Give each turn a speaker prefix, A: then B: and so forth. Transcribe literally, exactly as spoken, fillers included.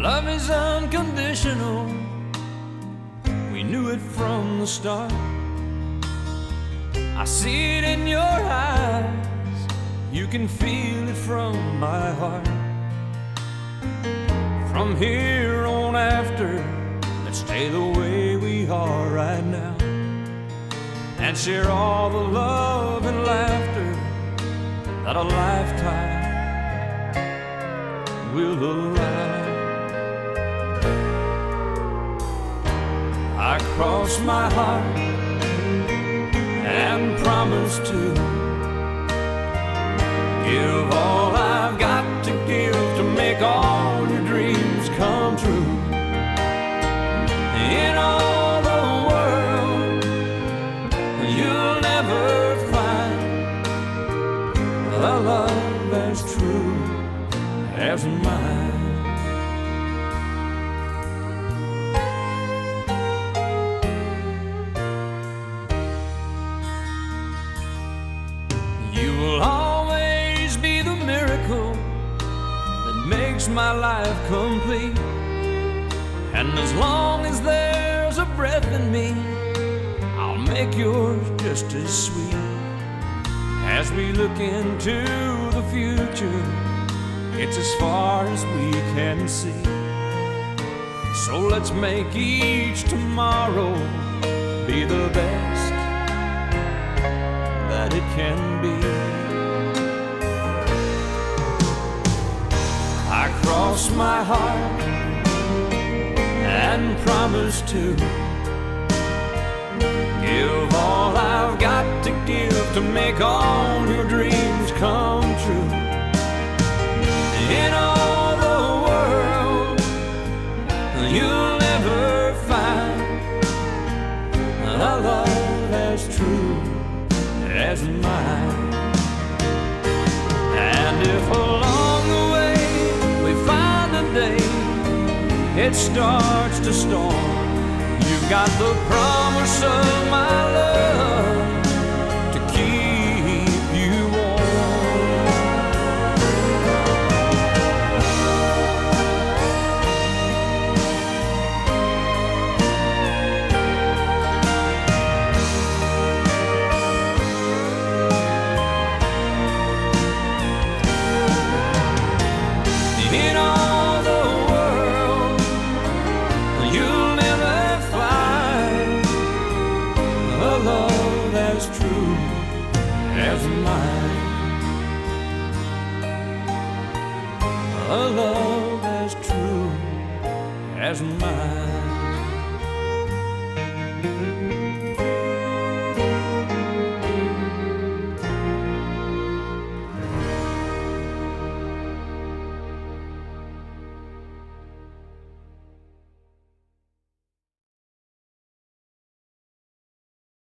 A: Love is unconditional, we knew it from the start. I see it in your eyes, you can feel it from my heart. From here on after, let's stay the way we are right now, and share all the love and laughter that a lifetime will allow. I cross my heart and promise to give all I've got to give to make all your dreams come true. In all the world, you'll never find a love as true as mine. You will always be the miracle that makes my life complete. And as long as there's a breath in me, I'll make yours just as sweet. As we look into the future, it's as far as we can see. So let's make each tomorrow be the best that it can be. I cross my heart and promise to give all I've got to give to make all your dreams come true. In all the world, you'll never find a love as true as mine. And if along the way we find a day it starts to storm, you've got the promise of my love to keep you warm. In all the world, you'll never find a love as true as mine. A love as true as mine.